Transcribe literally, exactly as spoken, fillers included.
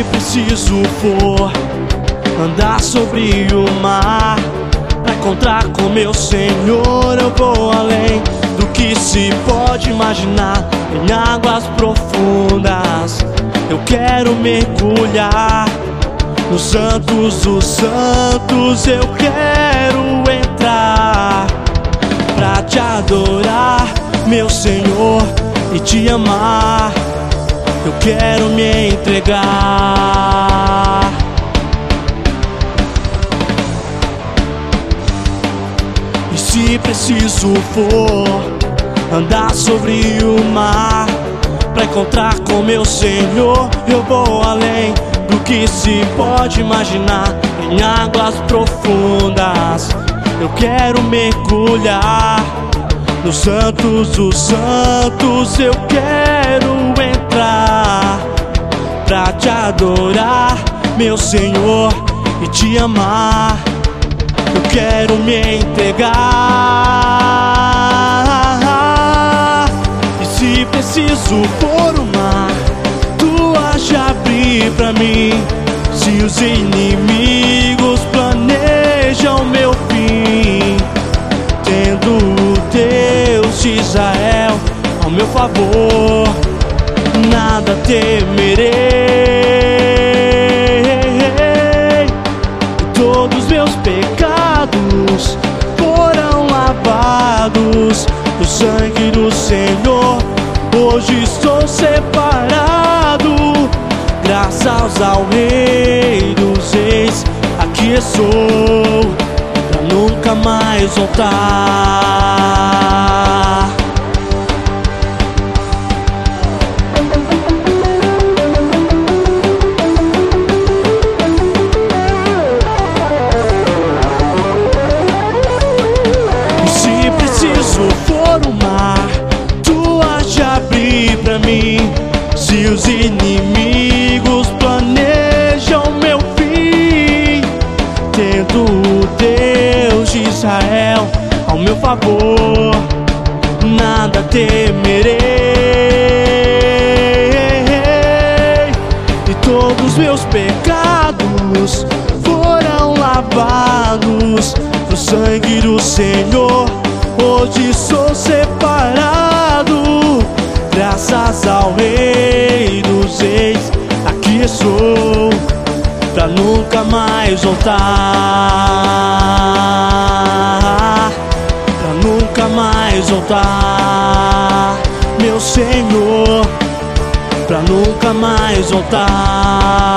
se preciso for andar sobre o mar pra encontrar com meu Senhor, eu vou além do que se pode imaginar. Em águas profundas eu quero mergulhar, nos santos dos santos eu quero entrar, pra te adorar, meu Senhor, e te amar. Eu quero me entregar. E se preciso for andar sobre o mar pra encontrar com meu Senhor, eu vou além do que se pode imaginar. Em águas profundas eu quero mergulhar, nos santos dos santos eu quero entrar, pra te adorar, meu Senhor, e te amar. Eu quero me entregar. E se preciso for o mar, tu has de abrir pra mim. Se os inimigos planejam meu fim, tendo o Deus de Israel ao meu favor, nada temerei. Todos meus pecados foram lavados no sangue do Senhor. Hoje estou separado, graças ao Rei dos Reis. Aqui estou pra nunca mais voltar. E se preciso for o mar, tu has de abrir pra mim. Se os inimigos planejam meu fim, tendo o Deus de Israel ao meu favor, nada temerei. E todos meus pecados foram lavados no sangue do Senhor. Hoje sou separado, graças ao Rei dos Reis. Aqui estou pra nunca mais voltar, pra nunca mais voltar, meu Senhor, pra nunca mais voltar.